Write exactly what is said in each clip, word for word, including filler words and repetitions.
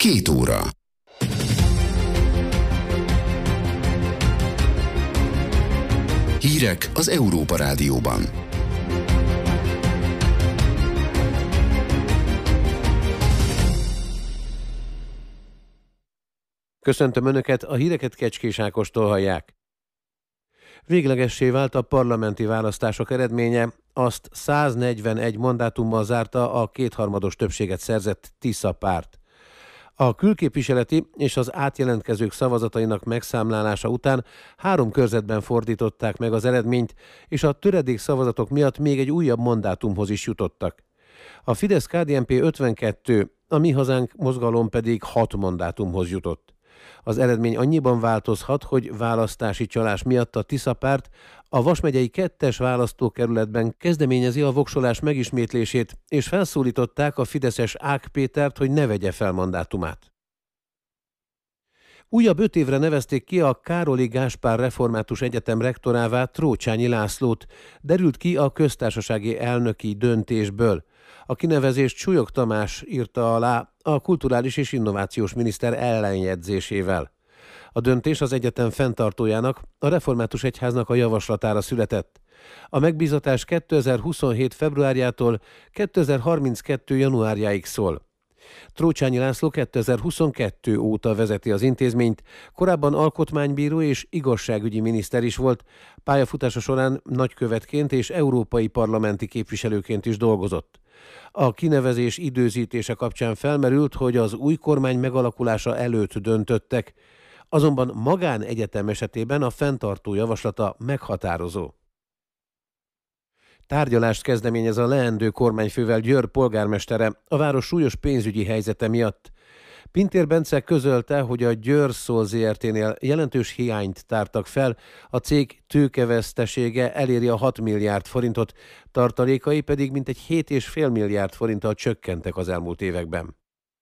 Két óra. Hírek az Európa Rádióban. Köszöntöm Önöket, a híreket Kecskés Ákostól hallják. Véglegessé vált a parlamenti választások eredménye, azt száznegyvenegy mandátummal zárta a kétharmados többséget szerzett Tisza párt. A külképviseleti és az átjelentkezők szavazatainak megszámlálása után három körzetben fordították meg az eredményt, és a töredék szavazatok miatt még egy újabb mandátumhoz is jutottak. A Fidesz-ká dé en pé ötvenkettő, a Mi Hazánk mozgalom pedig hat mandátumhoz jutott. Az eredmény annyiban változhat, hogy választási csalás miatt a Tisza párt a Vas megyei kettes választókerületben kezdeményezi a voksolás megismétlését, és felszólították a fideszes Ák Pétert, hogy ne vegye fel mandátumát. Újabb öt évre nevezték ki a Károli Gáspár Református Egyetem rektorává Trócsányi Lászlót, derült ki a köztársasági elnöki döntésből. A kinevezést Súlyog Tamás írta alá a kulturális és innovációs miniszter ellenjegyzésével. A döntés az egyetem fenntartójának, a Református Egyháznak a javaslatára született. A megbízatás kétezer-huszonhét februárjától kétezer-harminckettő januárjáig szól. Trócsányi László kétezer-huszonkettő óta vezeti az intézményt, korábban alkotmánybíró és igazságügyi miniszter is volt, pályafutása során nagykövetként és európai parlamenti képviselőként is dolgozott. A kinevezés időzítése kapcsán felmerült, hogy az új kormány megalakulása előtt döntöttek, azonban magánegyetem esetében a fenntartó javaslata meghatározó. Tárgyalást kezdeményez a leendő kormányfővel Győr polgármestere a város súlyos pénzügyi helyzete miatt. Pintér Bence közölte, hogy a Győr Szol zé er té-nél jelentős hiányt tártak fel, a cég tőkevesztesége eléri a hat milliárd forintot, tartalékai pedig mintegy hét egész öt milliárd forinttal csökkentek az elmúlt években.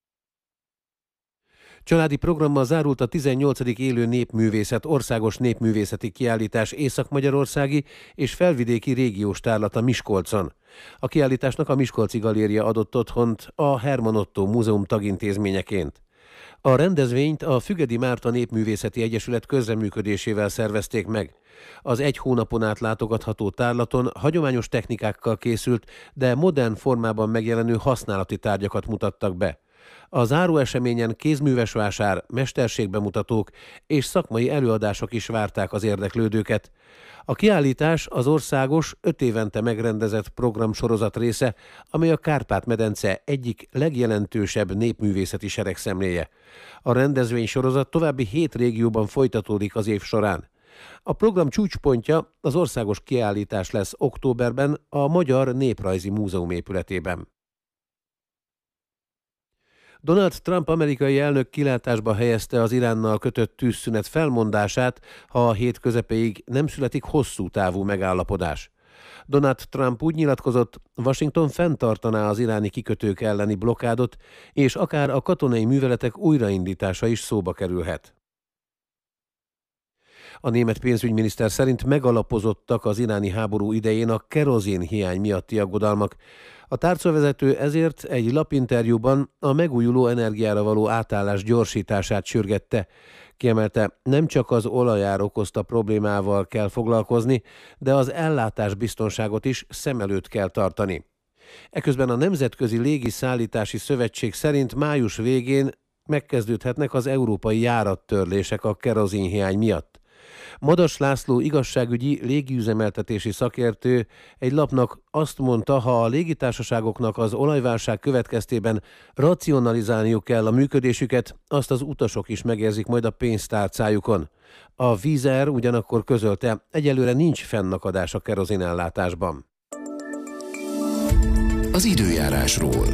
Családi programmal zárult a tizennyolcadik Élő Népművészet országos népművészeti kiállítás észak-magyarországi és felvidéki régiós tárlata Miskolcon. A kiállításnak a Miskolci Galéria adott otthont a Herman Ottó Múzeum tagintézményeként. A rendezvényt a Fügedi Márta Népművészeti Egyesület közreműködésével szervezték meg. Az egy hónapon át látogatható tárlaton hagyományos technikákkal készült, de modern formában megjelenő használati tárgyakat mutattak be. A záróeseményen kézműves vásár, mesterségbemutatók és szakmai előadások is várták az érdeklődőket. A kiállítás az országos, öt évente megrendezett programsorozat része, amely a Kárpát-medence egyik legjelentősebb népművészeti seregszemléje. A rendezvénysorozat további hét régióban folytatódik az év során. A program csúcspontja az országos kiállítás lesz októberben a Magyar Néprajzi Múzeum épületében. Donald Trump amerikai elnök kilátásba helyezte az Iránnal kötött tűzszünet felmondását, ha a hét közepéig nem születik hosszú távú megállapodás. Donald Trump úgy nyilatkozott, Washington fenntartaná az iráni kikötők elleni blokádot, és akár a katonai műveletek újraindítása is szóba kerülhet. A német pénzügyminiszter szerint megalapozottak az iráni háború idején a kerozin hiány miatti aggodalmak. A tárcavezető ezért egy lapinterjúban a megújuló energiára való átállás gyorsítását sürgette. Kiemelte, nem csak az olajár okozta problémával kell foglalkozni, de az ellátásbiztonságot is szem előtt kell tartani. Eközben a Nemzetközi Légiszállítási Szövetség szerint május végén megkezdődhetnek az európai járattörlések a kerozinhiány miatt. Madas László igazságügyi légiüzemeltetési szakértő egy lapnak azt mondta, ha a légitársaságoknak az olajválság következtében racionalizálniuk kell a működésüket, azt az utasok is megérzik majd a pénztárcájukon. A Wizz Air ugyanakkor közölte, egyelőre nincs fennakadás a kerozinellátásban. Az időjárásról.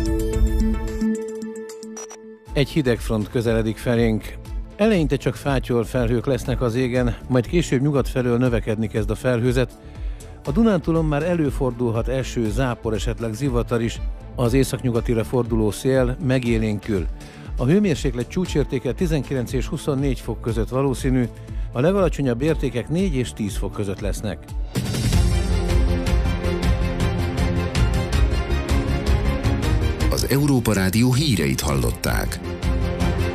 Egy hidegfront közeledik felénk. Eleinte csak fátyol felhők lesznek az égen, majd később nyugat felől növekedni kezd a felhőzet. A Dunántúlon már előfordulhat eső, zápor, esetleg zivatar is, az északnyugatira forduló szél megélénkül. A hőmérséklet csúcsértéke tizenkilenc és huszonnégy fok között valószínű, a legalacsonyabb értékek négy és tíz fok között lesznek. Az Európa Rádió híreit hallották.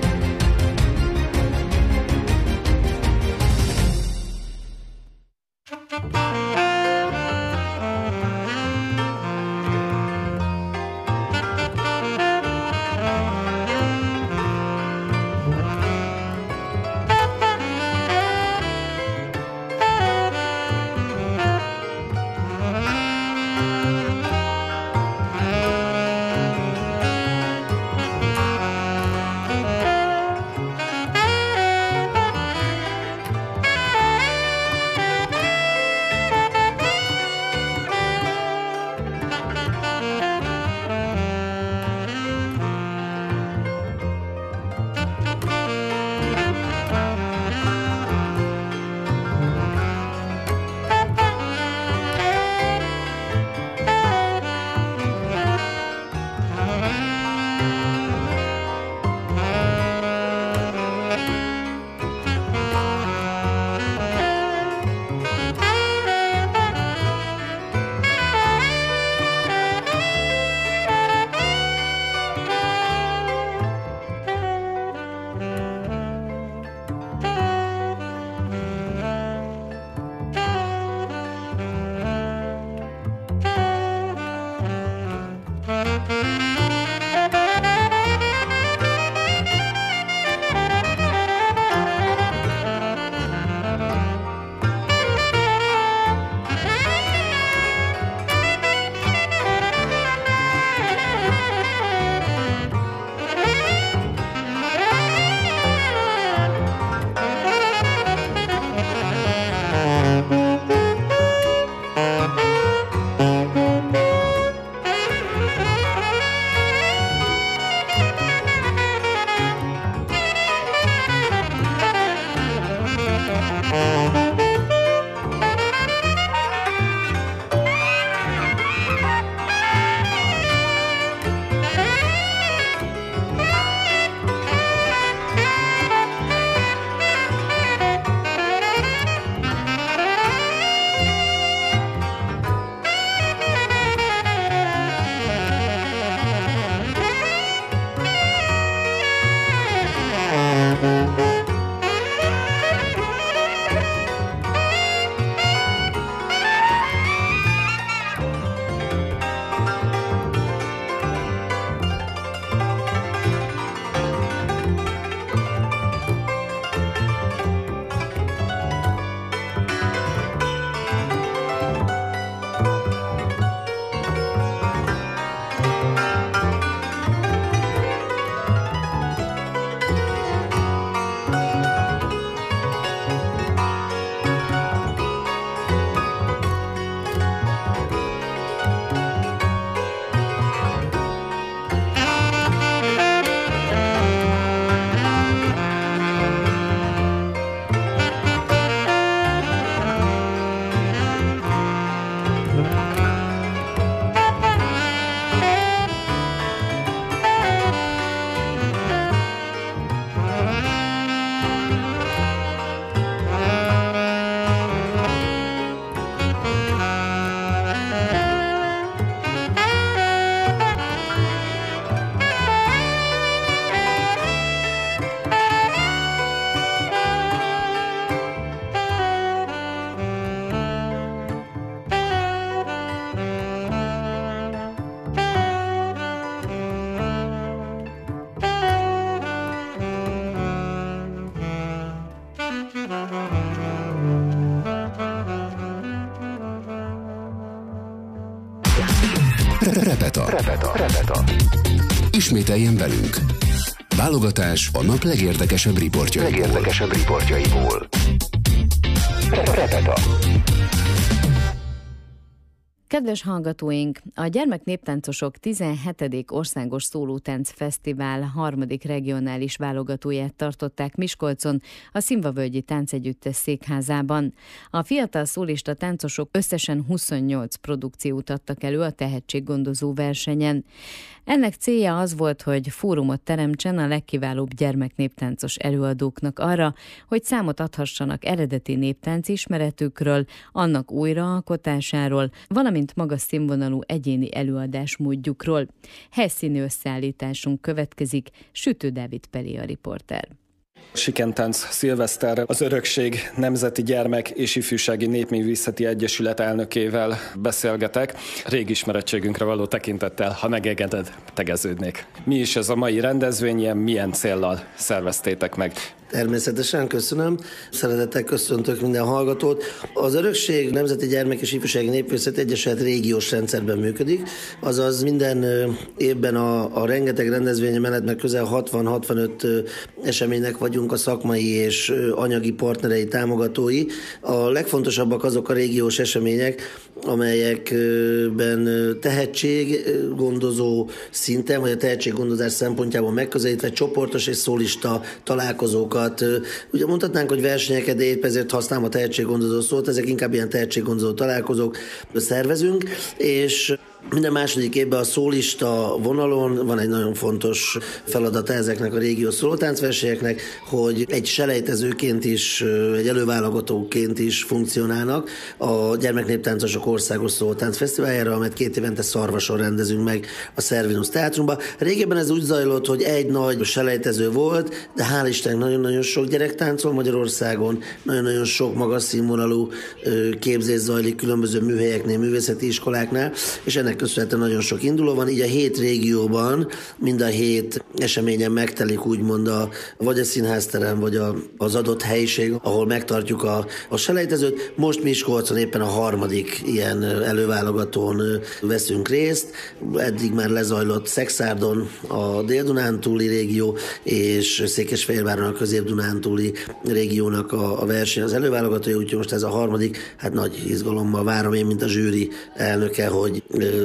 Repeta. Repeta. Repeta. Ismételjen velünk. Válogatás a nap legérdekesebb riportjaiból. Legérdekesebb riportjaiból. Repeta. Kedves hallgatóink! A Gyermeknéptáncosok tizenhetedik Országos Szólótánc Fesztivál harmadik regionális válogatóját tartották Miskolcon, a Szimvavölgyi Táncegyüttes székházában. A fiatal szólista táncosok összesen huszonnyolc produkciót adtak elő a tehetséggondozó versenyen. Ennek célja az volt, hogy fórumot teremtsen a legkiválóbb gyermeknéptáncos előadóknak arra, hogy számot adhassanak eredeti néptánc ismeretükről, annak újraalkotásáról, valamint magas színvonalú egyéni előadásmódjukról. Helyszíni összeállításunk következik, Sütő Dávid Peli a riporter. Sikentánc szilveszterre az Örökség Nemzeti Gyermek és Ifjúsági Népművészeti Egyesület elnökével beszélgetek. Régi ismerettségünkre való tekintettel, ha megengeded, tegeződnék. Mi is ez a mai rendezvény, ilyen milyen céllal szerveztétek meg? Természetesen, köszönöm. Szeretettel köszöntök minden hallgatót. Az Örökség Nemzeti Gyermek és Ifjúsági Népművészeti Egyesület régiós rendszerben működik, azaz minden évben a, a rengeteg rendezvény mellett, meg közel hatvan-hatvanöt eseménynek vagyunk a szakmai és anyagi partnerei, támogatói. A legfontosabbak azok a régiós események, amelyekben tehetséggondozó szinten, vagy a tehetséggondozás szempontjából megközelítve csoportos és szólista találkozókat. Ugye mondhatnánk, hogy versenyeket, de épp ezért használom a tehetséggondozó szót, ezek inkább ilyen tehetséggondozó találkozók szervezünk, és minden második évben a szólista vonalon van egy nagyon fontos feladata ezeknek a régiós szólótáncversenyeknek, hogy egy selejtezőként is, egy előválogatóként is funkcionálnak a Gyermeknéptáncosok Országos Szólótáncfesztiváljára, amelyet két évente Szarvason rendezünk meg a Szervinus Teátrumban. Régebben ez úgy zajlott, hogy egy nagy selejtező volt, de hál' Istennek nagyon-nagyon sok gyerek táncol Magyarországon, nagyon-nagyon sok magas színvonalú képzés zajlik különböző műhelyeknél, művészeti iskoláknál, és ennek köszönhetően nagyon sok induló van, így a hét régióban mind a hét eseményen megtelik úgymond a, vagy a színházterem, vagy a, az adott helyiség, ahol megtartjuk a, a selejtezőt. Most Miskolcon éppen a harmadik ilyen előválogatón veszünk részt. Eddig már lezajlott Szexárdon a Dél-Dunántúli régió, és Székesfehérváron a Közép-Dunántúli régiónak a, a verseny az előválogatója, úgyhogy most ez a harmadik, hát nagy izgalommal várom én, mint a zsűri elnöke, hogy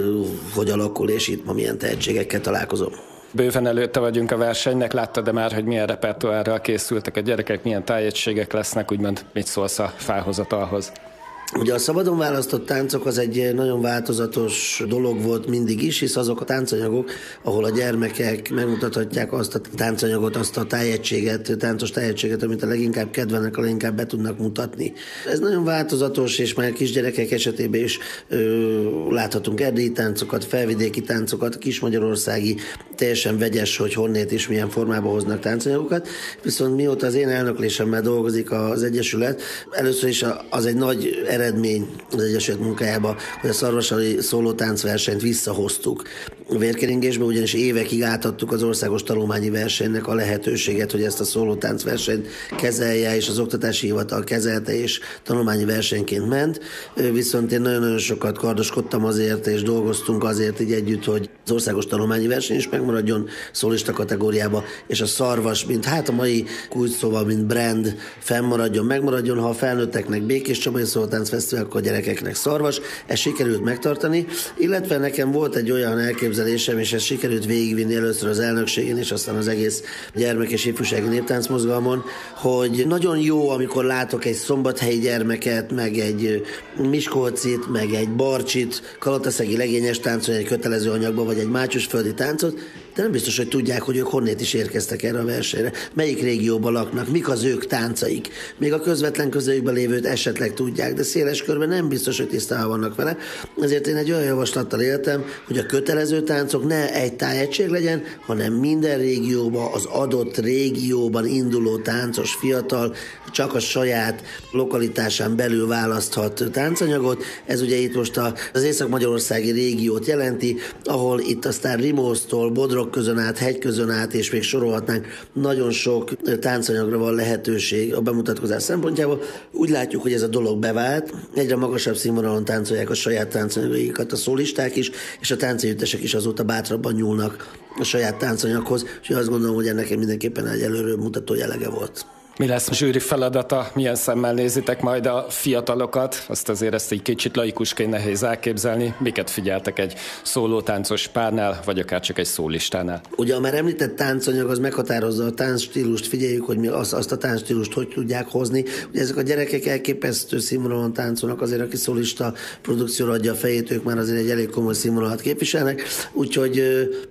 hogy alakul, és itt ma milyen tehetségekkel találkozom. Bőven előtte vagyunk a versenynek, láttad-e már, hogy milyen repertoárral készültek a gyerekek, milyen tájegységek lesznek, úgymond mit szólsz a felhozatalhoz? Ugye a szabadon választott táncok az egy nagyon változatos dolog volt mindig is, hisz azok a táncanyagok, ahol a gyermekek megmutathatják azt a táncanyagot, azt a tájegységet, táncos tájegységet, amit a leginkább kedvelnek, a leginkább be tudnak mutatni. Ez nagyon változatos, és már kisgyerekek esetében is ö, láthatunk erdélyi táncokat, felvidéki táncokat, kismagyarországi, teljesen vegyes, hogy honnét és milyen formában hoznak táncanyagokat. Viszont mióta az én elnöklésemmel dolgozik az Egyesület, először is az egy nagy eredmény az Egyesület munkájába, hogy a szarvasali szólótáncversenyt visszahoztuk a vérkeringésbe, ugyanis évekig átadtuk az országos tanulmányi versenynek a lehetőséget, hogy ezt a szólótáncversenyt kezelje, és az oktatási hivatal kezelte, és tanulmányi versenyként ment. Viszont én nagyon-nagyon sokat kardoskodtam azért, és dolgoztunk azért így együtt, hogy az országos tanulmányi verseny is megmaradjon szólista kategóriába, és a szarvas, mint hát a mai kulcsszóval, mint brand fennmaradjon, megmaradjon, ha a felnőtteknek Békés Csabai Szólótáncfesztivál, akkor a gyerekeknek szarvas. Ezt sikerült megtartani, illetve nekem volt egy olyan elképzelésem, és ezt sikerült végigvinni először az elnökségén, és aztán az egész gyermek- és ifjúsági néptáncmozgalmon, hogy nagyon jó, amikor látok egy szombathelyi gyermeket, meg egy miskolcit, meg egy barcsit, kalataszegi legényes táncon, egy kötelező anyagban, vagy egy mátyusföldi táncot, de nem biztos, hogy tudják, hogy ők honnét is érkeztek erre a versenyre, melyik régióban laknak, mik az ők táncaik. Még a közvetlen közelükben lévőt esetleg tudják, de széles körben nem biztos, hogy tisztában vannak vele. Ezért én egy olyan javaslattal éltem, hogy a kötelező táncok ne egy tájegység legyen, hanem minden régióban, az adott régióban induló táncos fiatal csak a saját lokalitásán belül választhat táncanyagot. Ez ugye itt most az észak-magyarországi régiót jelenti, ahol itt aztán Rimóztól, Bodrog közön át, hegy közön át, és még sorolhatnánk, nagyon sok táncanyagra van lehetőség a bemutatkozás szempontjából. Úgy látjuk, hogy ez a dolog bevált, egyre magasabb színvonalon táncolják a saját táncanyagaikat a szólisták is, és a táncegyüttesek is azóta bátrabban nyúlnak a saját táncanyaghoz, és azt gondolom, hogy ennek mindenképpen egy előre mutató jellege volt. Mi lesz a zsűri feladata? Milyen szemmel nézitek majd a fiatalokat? Azt azért ezt egy kicsit laikusként nehéz elképzelni. Miket figyeltek egy szólótáncos párnál, vagy akár csak egy szólistánál? Ugye a már említett táncanyag az meghatározza a táncstílust, figyeljük, hogy mi azt, azt a táncstílust hogy tudják hozni. Ugye ezek a gyerekek elképesztő színvonalon táncolnak, azért aki szólista produkcióra adja a fejét, ők már azért egy elég komoly színvonalat képviselnek, úgyhogy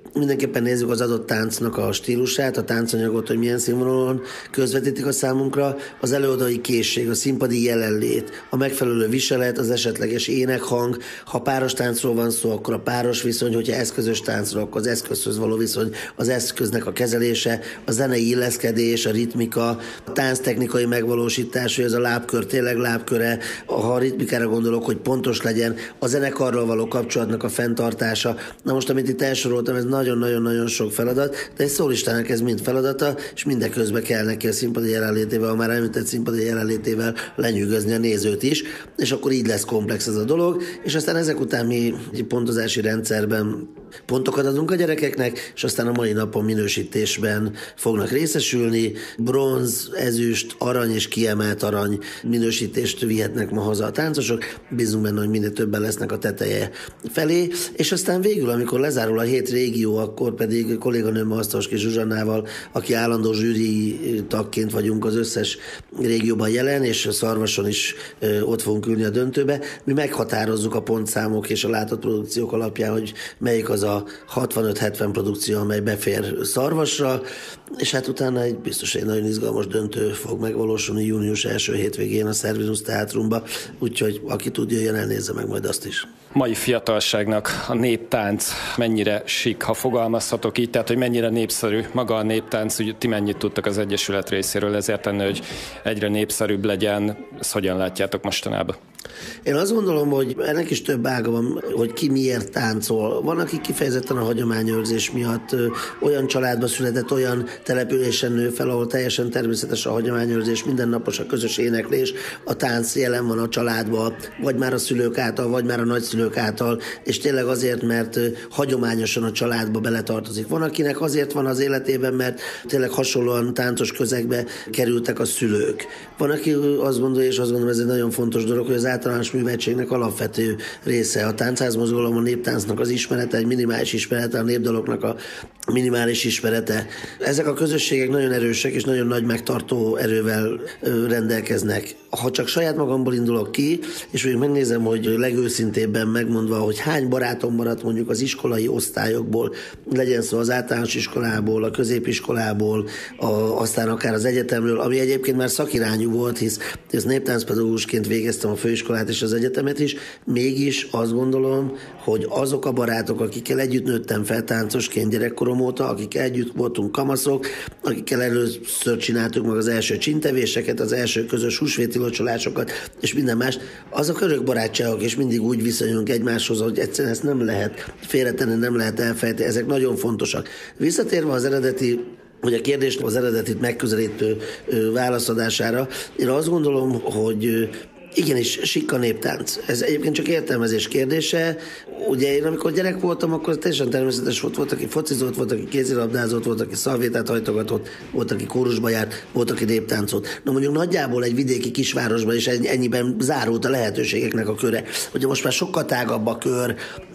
mindenképpen nézzük az adott táncnak a stílusát, a táncanyagot, hogy milyen színvonalon közvetítik a számunkra, az előadói készség, a színpadi jelenlét, a megfelelő viselet, az esetleges énekhang, ha páros táncról van szó, akkor a páros viszony, hogyha eszközös táncról, akkor az eszközhöz való viszony, az eszköznek a kezelése, a zenei illeszkedés, a ritmika, a tánctechnikai megvalósítás, hogy ez a lábkör tényleg lábköre, ha a ritmikára gondolok, hogy pontos legyen, a zenekarral való kapcsolatnak a fenntartása. Na most, amit itt elsoroltam, ez nagyon-nagyon-nagyon sok feladat, de egy szólistának ez mind feladata, és mindeközben kell neki a színpadi jelenlétével, a már említett színpadi jelenlétével lenyűgözni a nézőt is, és akkor így lesz komplex ez a dolog, és aztán ezek után mi egy pontozási rendszerben pontokat adunk a gyerekeknek, és aztán a mai napon minősítésben fognak részesülni. Bronz, ezüst, arany és kiemelt arany minősítést vihetnek ma haza a táncosok. Bízunk benne, hogy minél többen lesznek a teteje felé, és aztán végül, amikor lezárul a hét régió, akkor pedig kolléganőmmel, Asztalski Zsuzsannával, aki állandó zsűri tagként vagyunk az összes régióban jelen, és a Szarvason is ö, ott fogunk ülni a döntőbe. Mi meghatározzuk a pontszámok és a látott produkciók alapján, hogy melyik az a hatvanöt-hetven produkció, amely befér Szarvasra, és hát utána egy biztos egy nagyon izgalmas döntő fog megvalósulni június első hétvégén a Servinusz Teátrumba, úgyhogy aki tud, jöjjön, elnézze meg majd azt is. Mai fiatalságnak a néptánc mennyire sik, ha fogalmazhatok így, tehát hogy mennyire népszerű maga a néptánc, úgy ti mennyit tudtak az Egyesület részéről ezért tenni, hogy egyre népszerűbb legyen, ezt hogyan látjátok mostanában? Én azt gondolom, hogy ennek is több ága van, hogy ki miért táncol. Van, aki kifejezetten a hagyományőrzés miatt ö, olyan családba született, olyan településen nő fel, ahol teljesen természetes a hagyományőrzés, mindennapos a közös éneklés, a tánc jelen van a családban, vagy már a szülők által, vagy már a nagyszülők által, és tényleg azért, mert ö, hagyományosan a családba beletartozik. Van, akinek azért van az életében, mert tényleg hasonlóan táncos közegbe kerültek a szülők. Van, aki azt gondolja, és azt gondolom, ez egy nagyon fontos dolog, hogy az általános műveltségnek alapvető része a táncházmozgalom, a néptáncnak az ismerete, egy minimális ismerete, a népdaloknak a minimális ismerete. Ezek a közösségek nagyon erősek és nagyon nagy megtartó erővel rendelkeznek. Ha csak saját magamból indulok ki, és úgy megnézem, hogy legőszintébben megmondva, hogy hány barátom maradt mondjuk az iskolai osztályokból, legyen szó az általános iskolából, a középiskolából, a, aztán akár az egyetemről, ami egyébként már szakirányú volt, hisz, hisz néptáncpedagógusként végeztem a főiskolát és az egyetemet is, mégis azt gondolom, hogy azok a barátok, akikkel együtt nőttem fel táncosként gyerekkorom óta, akikkel együtt voltunk kamaszok, akikkel először csináltuk meg az első csintevéseket, az első közös húsvéti locsolásokat, és minden más, azok örök barátságok, és mindig úgy viszonyulunk egymáshoz, hogy egyszerűen ezt nem lehet félretenni, nem lehet elfejteni, ezek nagyon fontosak. Visszatérve az eredeti hogy a kérdést az eredetit megközelítő válaszadására, én azt gondolom, hogy igenis, sikka néptánc. Ez egyébként csak értelmezés kérdése. Ugye én amikor gyerek voltam, akkor teljesen természetes volt, volt, aki focizott, volt, aki kézilabdázott, volt, aki szalvétát hajtogatott, volt, aki kórusba járt, volt, aki néptáncot. Na mondjuk nagyjából egy vidéki kisvárosban is ennyiben zárult a lehetőségeknek a köre. Ugye most már sokkal tágabb a kör,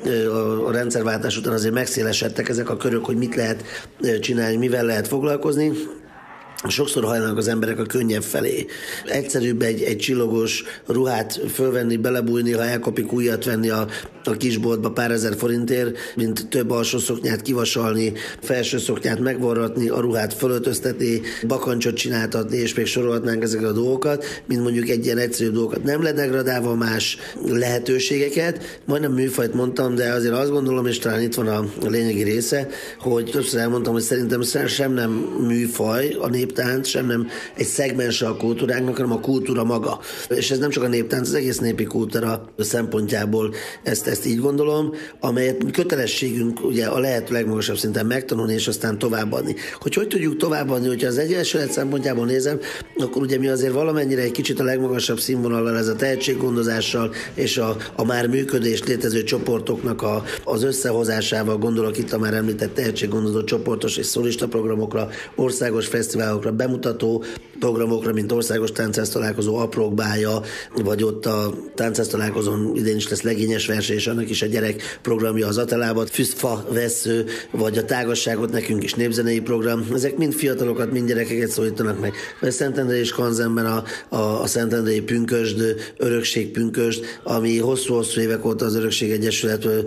a rendszerváltás után azért megszélesedtek ezek a körök, hogy mit lehet csinálni, mivel lehet foglalkozni. Sokszor hajlanak az emberek a könnyebb felé. Egyszerűbb egy, egy csillogós ruhát fölvenni, belebújni, ha elkopik újat venni a, a kisboltba pár ezer forintért, mint több alsó szoknyát kivasalni, felső szoknyát megvarratni, a ruhát fölöltöztetni, bakancsot csináltatni, és még sorolhatnánk ezeket a dolgokat, mint mondjuk egy ilyen egyszerű dolgokat. Nem ledegradálva más lehetőségeket, majdnem műfajt mondtam, de azért azt gondolom, és talán itt van a, a lényegi része, hogy többször elmondtam, hogy szerintem sem nem műfaj a nép néptánc, sem nem egy szegmense a kultúránknak, hanem a kultúra maga. És ez nem csak a néptánc, az egész népi kultúra szempontjából ezt, ezt így gondolom, amelyet kötelességünk ugye a lehető legmagasabb szinten megtanulni, és aztán továbbadni. Hogy hogy tudjuk továbbadni, hogyha az Egyesület szempontjából nézem, akkor ugye mi azért valamennyire egy kicsit a legmagasabb színvonallal, ez a tehetséggondozással és a, a már működés létező csoportoknak a, az összehozásával, gondolok itt a már említett tehetséggondozó csoportos és szólista programokra, országos fesztiválokra, bemutató programokra, mint országos táncház találkozó Aprók bája, vagy ott a táncház találkozón idén is lesz legényes verseny, és annak is a gyerek programja az Atalában, füstfa vesző, vagy a tágasságot nekünk is népzenei program. Ezek mind fiatalokat, mind gyerekeket szólítanak meg. A Szentendrei és Kanzenben a, a, a Szentendrei pünkösd, örökség pünkösd, ami hosszú-hosszú évek óta az Örökség Egyesület ö,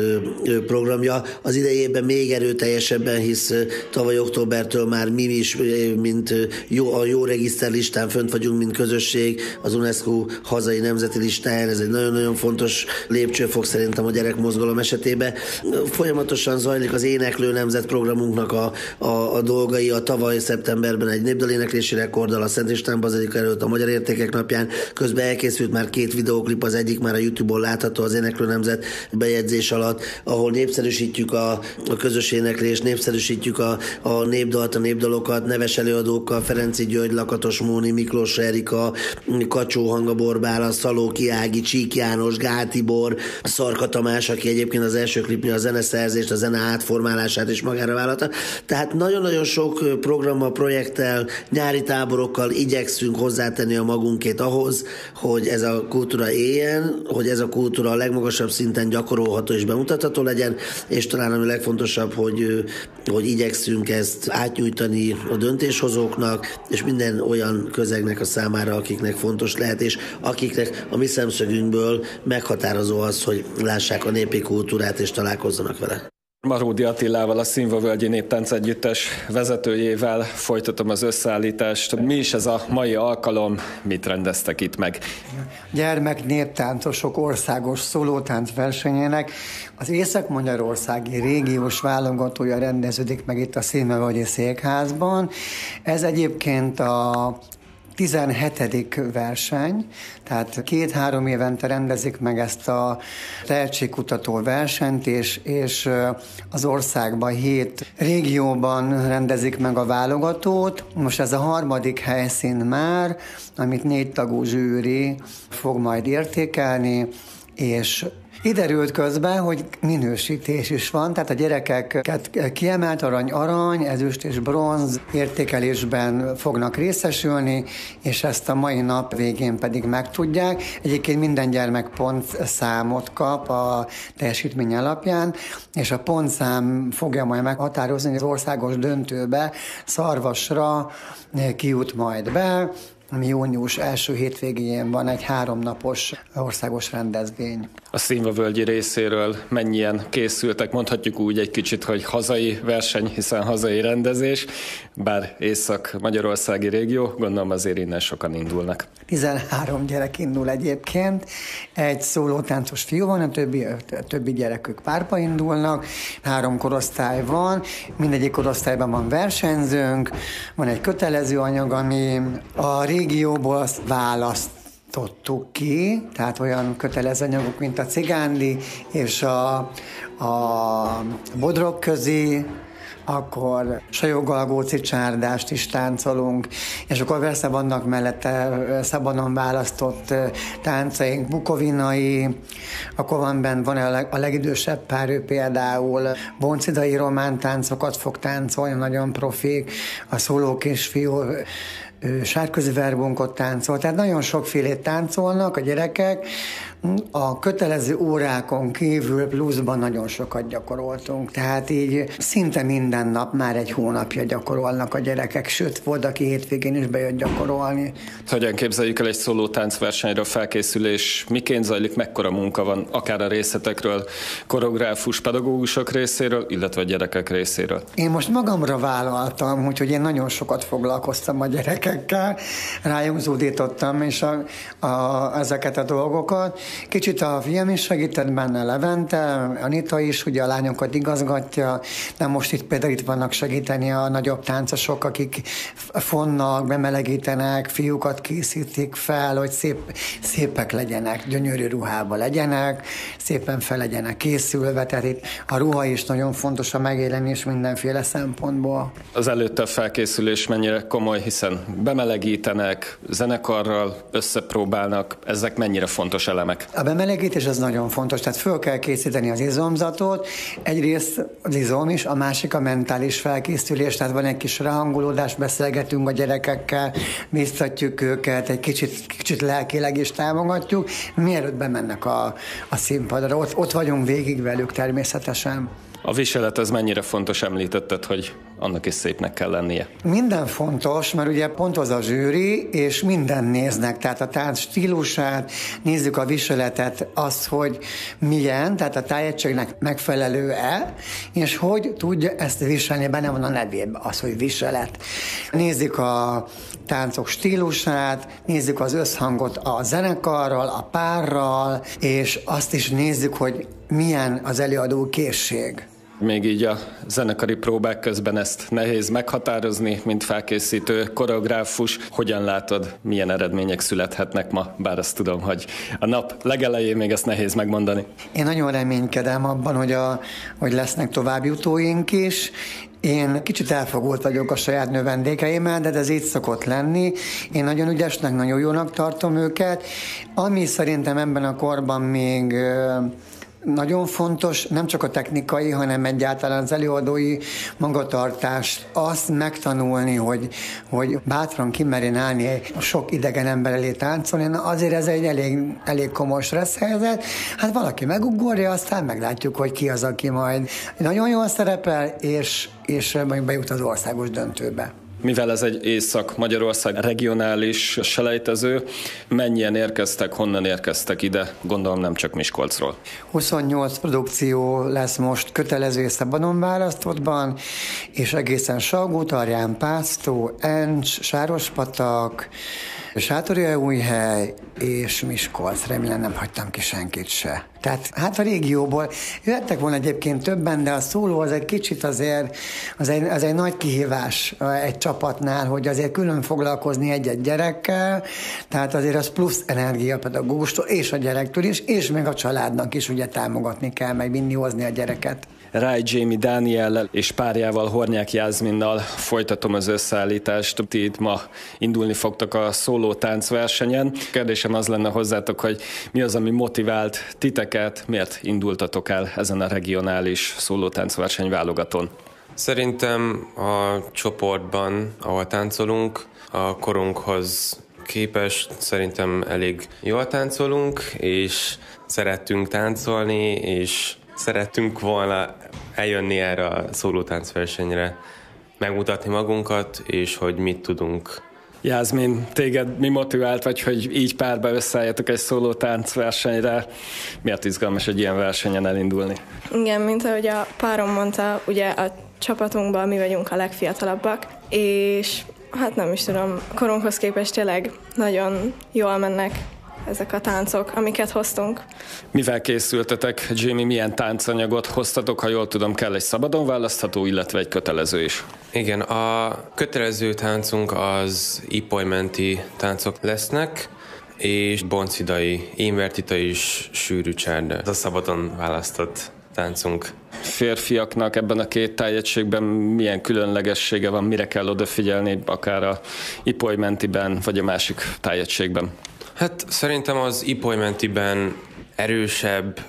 ö, programja. Az idejében még erőteljesebben, hisz tavaly októbertől már mi is, mint jó, a jó regiszterlistán fönt vagyunk, mint közösség, az UNESCO hazai nemzeti listáján. Ez egy nagyon-nagyon fontos lépcsőfok szerintem a gyerekmozgalom esetében. Folyamatosan zajlik az Éneklő Nemzet programunknak a, a, a dolgai. A tavaly szeptemberben egy népdaléneklési rekorddal a Szent István Bazilika előtt a Magyar Értékek napján. Közben elkészült már két videóklip, az egyik már a YouTube-on látható az Éneklő Nemzet bejegyzés alatt, ahol népszerűsítjük a, a közös éneklést, népszerűsítjük a, a népdalt, a népdalokat, neves előadókkal, Ferenci György, Lakatos Móni, Miklós Erika, Kacsó Hanga Borbála, Szalóki Ági, Csík János, Gál Tibor, Szarka Tamás, aki egyébként az első klipnél a zeneszerzést, a zene átformálását is magára vállalta. Tehát nagyon-nagyon sok programmal, projekttel, nyári táborokkal igyekszünk hozzátenni a magunkét ahhoz, hogy ez a kultúra éljen, hogy ez a kultúra a legmagasabb szinten gyakorolható és bemutatható legyen, és talán ami legfontosabb, hogy, hogy igyekszünk ezt átnyújtani a döntéshozóknak, és minden olyan közegnek a számára, akiknek fontos lehet, és akiknek a mi szemszögünkből meghatározó az, hogy lássák a népi kultúrát és találkozzanak vele. Maródi Attilával, a Színvavölgyi Néptánc Együttes vezetőjével folytatom az összeállítást. Mi is ez a mai alkalom, mit rendeztek itt meg? Gyermek néptáncosok országos szólótánc versenyének az észak-magyarországi régiós válogatója rendeződik meg itt a Színvavölgyi Székházban. Ez egyébként a tizenhetedik verseny, tehát két-három évente rendezik meg ezt a tehetségkutató versenyt, és, és az országban hét régióban rendezik meg a válogatót. Most ez a harmadik helyszín már, amit négy tagú zsűri fog majd értékelni, és kiderült közben, hogy minősítés is van, tehát a gyerekeket kiemelt arany, arany, ezüst és bronz értékelésben fognak részesülni, és ezt a mai nap végén pedig megtudják. Egyébként minden gyermek pontszámot kap a teljesítmény alapján, és a pontszám fogja majd meghatározni, hogy az országos döntőbe Szarvasra kijut majd be, ami június első hétvégén van egy háromnapos országos rendezvény. A Színvavölgyi részéről mennyien készültek, mondhatjuk úgy egy kicsit, hogy hazai verseny, hiszen hazai rendezés, bár észak-magyarországi régió, gondolom azért innen sokan indulnak. tizenhárom gyerek indul egyébként, egy szólótáncos fiú van, a többi, a többi gyerekük párba indulnak, három korosztály van, mindegyik korosztályban van versenyzőnk, van egy kötelező anyag, ami a régióból azt választottuk ki, tehát olyan kötelező anyagok, mint a cigándi és a, a bodrogközi, akkor sajógalgóci csárdást is táncolunk, és akkor persze vannak mellette szabadon választott táncaink, bukovinai, akkor van benne van a, leg, a legidősebb pár, ő például boncidai román táncokat fog táncolni, nagyon profik, a szóló kisfiú sárközi verbunkot táncol, tehát nagyon sokfélét táncolnak a gyerekek. A kötelező órákon kívül pluszban nagyon sokat gyakoroltunk, tehát így szinte minden nap már egy hónapja gyakorolnak a gyerekek, sőt, volt, aki hétvégén is bejött gyakorolni. Hogyan képzeljük el egy szólótáncversenyre a felkészülés? Miként zajlik, mekkora munka van, akár a részletekről, koreográfus, pedagógusok részéről, illetve a gyerekek részéről? Én most magamra vállaltam, úgyhogy én nagyon sokat foglalkoztam a gyerekekkel, rájuk zúdítottam és a, a, ezeket a dolgokat. Kicsit a fiam is segített benne, Levente, Anita is, ugye a lányokat igazgatja, de most itt például itt vannak segíteni a nagyobb táncosok, akik fonnak, bemelegítenek, fiúkat készítik fel, hogy szép, szépek legyenek, gyönyörű ruhában legyenek, szépen fel legyenek készülve, tehát itt a ruha is nagyon fontos a megjelenés mindenféle szempontból. Az előtte a felkészülés mennyire komoly, hiszen bemelegítenek, zenekarral összepróbálnak, ezek mennyire fontos elemek? gyermeknek? A bemelegítés az nagyon fontos, tehát föl kell készíteni az izomzatot, egyrészt az izom is, a másik a mentális felkészülés, tehát van egy kis ráhangolódás, beszélgetünk a gyerekekkel, biztatjuk őket, egy kicsit, kicsit lelkileg is támogatjuk, mielőtt bemennek a, a színpadra. Ott, ott vagyunk végig velük természetesen. A viselet az mennyire fontos, említetted, hogy annak is szépnek kell lennie. Minden fontos, mert ugye pont az a zsűri, és minden néznek, tehát a tánc stílusát, nézzük a viseletet, az, hogy milyen, tehát a tájegységnek megfelelő-e, és hogy tudja ezt viselni, benne van a nevében az, hogy viselet. Nézzük a táncok stílusát, nézzük az összhangot a zenekarral, a párral, és azt is nézzük, hogy milyen az előadó készség. Még így a zenekari próbák közben ezt nehéz meghatározni, mint felkészítő koreográfus. Hogyan látod, milyen eredmények születhetnek ma? Bár azt tudom, hogy a nap legelején még ezt nehéz megmondani. Én nagyon reménykedem abban, hogy, a, hogy lesznek továbbjutóink is. Én kicsit elfogult vagyok a saját növendékeimmel, de ez így szokott lenni. Én nagyon ügyesnek, nagyon jónak tartom őket. Ami szerintem ebben a korban még nagyon fontos, nem csak a technikai, hanem egyáltalán az előadói magatartást, azt megtanulni, hogy, hogy bátran kimerjen állni a sok idegen ember elé táncolni. Azért ez egy elég, elég komoly stressz helyzet. Hát valaki megugorja, aztán meglátjuk, hogy ki az, aki majd nagyon jól szerepel, és, és majd bejut az országos döntőbe. Mivel ez egy Észak-Magyarország regionális selejtező, mennyien érkeztek, honnan érkeztek ide? Gondolom nem csak Miskolcról. huszonnyolc produkció lesz most kötelező szabadon választottban, és egészen Salgótarján, Pásztó, Encs, Sárospatak, Sátorújhely és Miskolc. Remélem nem hagytam ki senkit se. Tehát hát a régióból jöttek volna egyébként többen, de a szóló az egy kicsit azért, az egy, az egy nagy kihívás egy csapatnál, hogy azért külön foglalkozni egy-egy gyerekkel, tehát azért az plusz energia pedagógustól és a gyerektől is, és még a családnak is ugye támogatni kell, meg vinni hozni a gyereket. Ráj Jamie Dániellel és párjával, Hornyák Jászminnal folytatom az összeállítást. Ti itt ma indulni fogtok a szóló táncversenyen. Kérdésem az lenne hozzátok, hogy mi az, ami motivált titeket, miért indultatok el ezen a regionális szóló táncverseny válogatón? Szerintem a csoportban, ahol táncolunk, a korunkhoz képest szerintem elég jól táncolunk, és szerettünk táncolni, és szerettünk volna eljönni erre a szólótáncversenyre, megmutatni magunkat, és hogy mit tudunk. Jászmin, téged mi motivált, vagy hogy így párba összeálljatok egy szólótáncversenyre? Miért izgalmas egy ilyen versenyen elindulni? Igen, mint ahogy a párom mondta, ugye a csapatunkban mi vagyunk a legfiatalabbak, és hát nem is tudom, korunkhoz képest tényleg nagyon jól mennek ezek a táncok, amiket hoztunk. Mivel készültetek, Jamie, milyen táncanyagot hoztatok? Ha jól tudom, kell egy szabadon választható, illetve egy kötelező is. Igen, a kötelező táncunk az ipolymenti táncok lesznek, és boncidai, invertita és sűrű csárda. Ez a szabadon választott táncunk. Férfiaknak ebben a két tájegységben milyen különlegessége van, mire kell odafigyelni, akár a ipolymentiben, vagy a másik tájegységben? Hát szerintem az ipolymentiben erősebb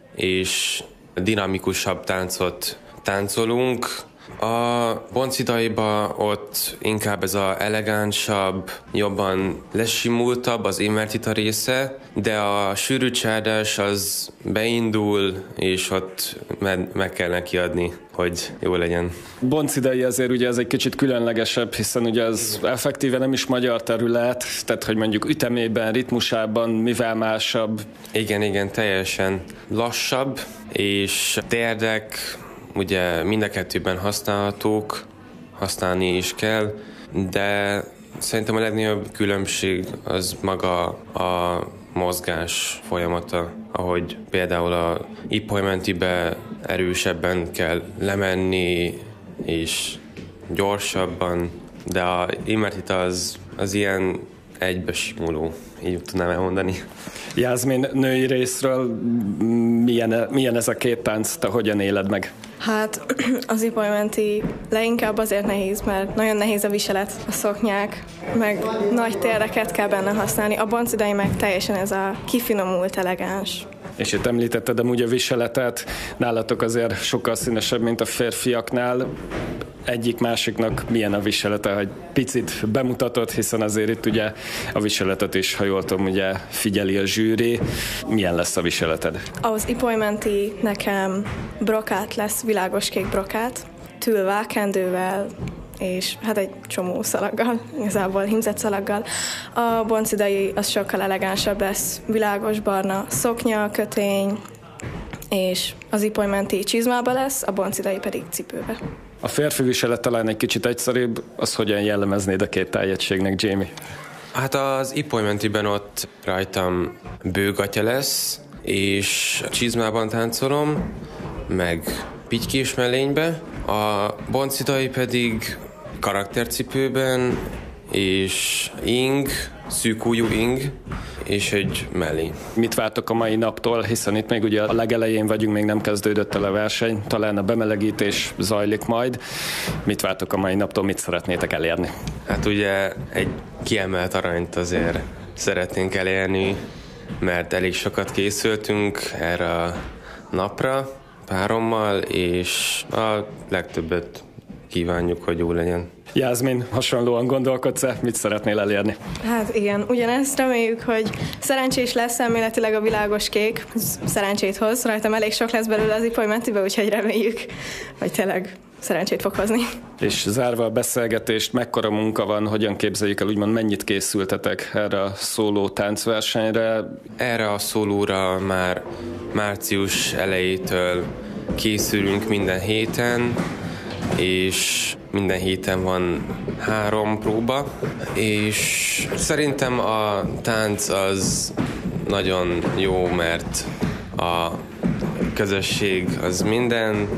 és dinamikusabb táncot táncolunk. A boncidaiba ott inkább ez a elegánsabb, jobban lesimultabb az invertita része, de a sűrű csárdás az beindul, és ott meg kell neki adni, hogy jó legyen. Boncidai azért ugye ez egy kicsit különlegesebb, hiszen ugye az effektíve nem is magyar terület, tehát hogy mondjuk ütemében, ritmusában mivel másabb. Igen, igen, teljesen lassabb, és térdek ugye mind a kettőben használhatók, használni is kell, de szerintem a legnagyobb különbség az maga a mozgás folyamata, ahogy például a ipolymentibe erősebben kell lemenni, és gyorsabban, de a invertita az, az ilyen egybesimuló, így tudnám elmondani. Jászmin, női részről milyen, milyen ez a két tánc, te hogyan éled meg? Hát az ipolymenti leginkább azért nehéz, mert nagyon nehéz a viselet, a szoknyák, meg nagy térreket kell benne használni. A boncidai meg teljesen ez a kifinomult, elegáns. És itt említetted amúgy a viseletet, nálatok azért sokkal színesebb, mint a férfiaknál. Egyik-másiknak milyen a viselete, hogy picit bemutatod, hiszen azért itt ugye a viseletet is, ha jól tudom, ugye figyeli a zsűri. Milyen lesz a viseleted? Az ipolymenti nekem brokát lesz, világos kék brokát, tülvákendővel, és hát egy csomó szalaggal, igazából hímzett szalaggal. A boncidai az sokkal elegánsabb lesz, világos barna szoknya, kötény, és az ipolymenti csizmába lesz, a boncidai pedig cipőbe. A férfi viselet talán egy kicsit egyszerűbb, az hogyan jellemeznéd a két tájegységnek, Jamie? Hát az ipolymentiben ott rajtam bőgatya lesz, és csizmában táncolom, meg pitykés mellénybe, a boncidai pedig karaktercipőben, és ing, szűkújú ing, és egy mellény. Mit vártok a mai naptól, hiszen itt még ugye a legelején vagyunk, még nem kezdődött el a verseny, talán a bemelegítés zajlik majd. Mit vártok a mai naptól, mit szeretnétek elérni? Hát ugye egy kiemelt aranyt azért szeretnénk elérni, mert elég sokat készültünk erre a napra párommal, és a legtöbbet kívánjuk, hogy jó legyen. Jászmin, hasonlóan gondolkodsz-e? Mit szeretnél elérni? Hát igen, ugyanezt reméljük, hogy szerencsés lesz, elméletileg a világos kék, szerencsét hoz, rajtam elég sok lesz belőle az ipolymentibe, úgyhogy reméljük, hogy tényleg szerencsét fog hozni. És zárva a beszélgetést, mekkora munka van, hogyan képzeljük el, úgymond mennyit készültetek erre a szóló táncversenyre? Erre a szólóra már március elejétől készülünk minden héten, és minden héten van három próba, és szerintem a tánc az nagyon jó, mert a közösség az minden,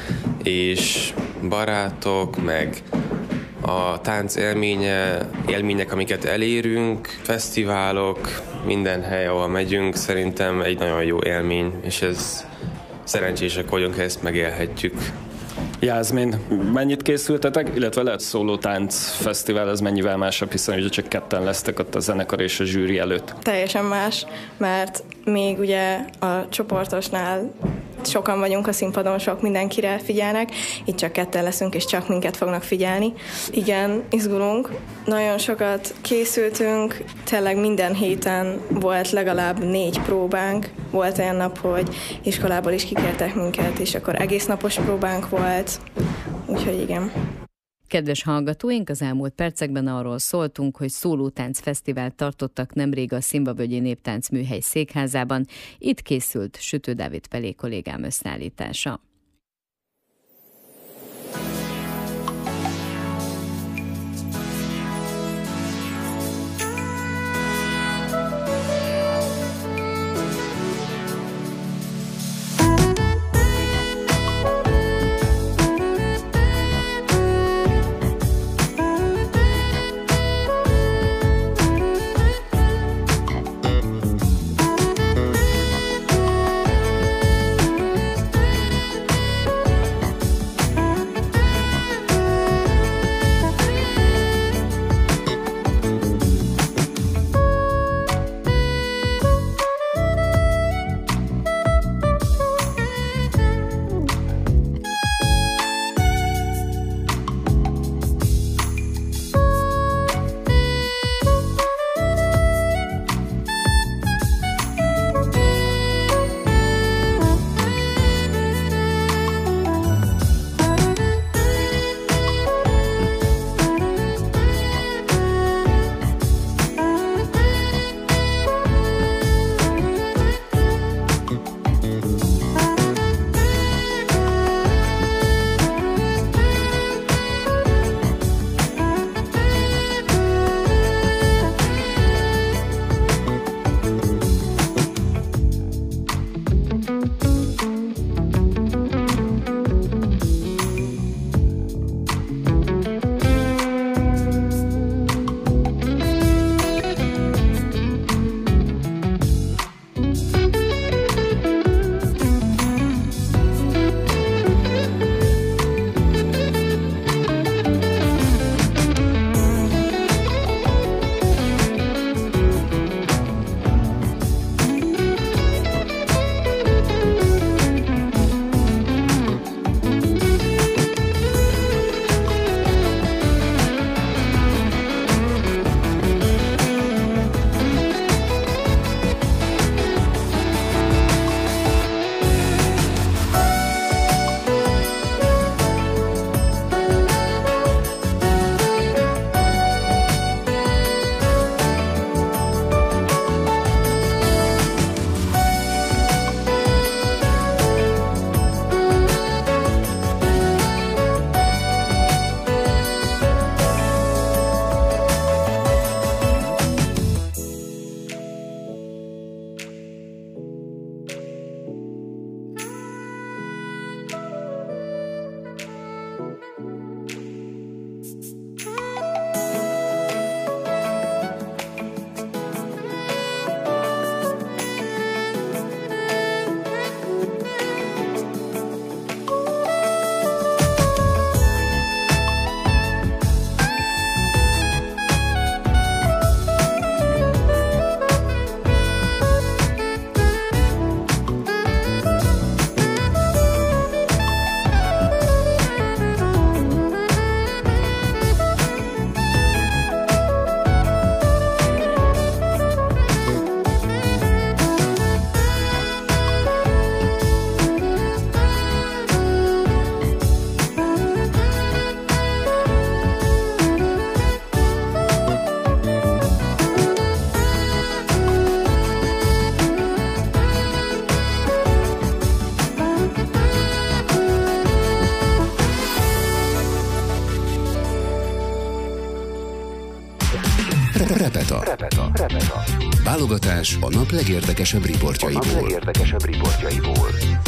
és barátok, meg a tánc élménye, élmények, amiket elérünk, fesztiválok, minden hely, ahol megyünk, szerintem egy nagyon jó élmény, és ez szerencsések vagyunk, ezt megélhetjük. Jászmin, mennyit készültetek, illetve lehet szóló tánc fesztivál, ez mennyivel másabb, hiszen ugye csak ketten lesztek ott a zenekar és a zsűri előtt? Teljesen más, mert még ugye a csoportosnál sokan vagyunk a színpadon, sok mindenkire figyelnek, itt csak ketten leszünk, és csak minket fognak figyelni. Igen, izgulunk, nagyon sokat készültünk, tényleg minden héten volt legalább négy próbánk, volt olyan nap, hogy iskolából is kikértek minket, és akkor egész napos próbánk volt, úgyhogy igen. Kedves hallgatóink, az elmúlt percekben arról szóltunk, hogy szólótánc fesztivált tartottak nemrég a Szimbavölgyi Néptáncműhely székházában. Itt készült Sütő Dávid Pelé kollégám összeállítása. Repeta. Repeta. Repeta. Válogatás a nap legérdekesebb riportjaiból. A nap legérdekesebb riportjaiból.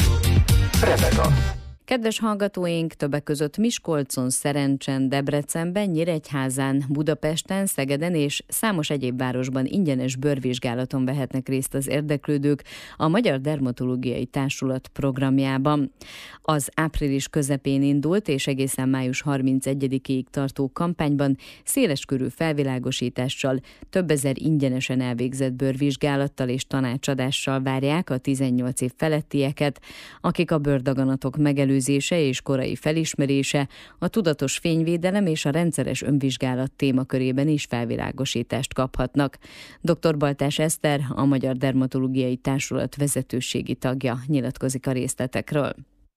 Repeta. Kedves hallgatóink, többek között Miskolcon, Szerencsen, Debrecenben, Nyíregyházán, Budapesten, Szegeden és számos egyéb városban ingyenes bőrvizsgálaton vehetnek részt az érdeklődők a Magyar Dermatológiai Társulat programjában. Az április közepén indult és egészen május harmincegyedikéig tartó kampányban széleskörű felvilágosítással, több ezer ingyenesen elvégzett bőrvizsgálattal és tanácsadással várják a tizennyolc év felettieket, akik a bőrdaganatok megelőzése és korai felismerése, a tudatos fényvédelem és a rendszeres önvizsgálat témakörében is felvilágosítást kaphatnak. dr. Baltás Eszter, a Magyar Dermatológiai Társulat vezetőségi tagja nyilatkozik a részletekről.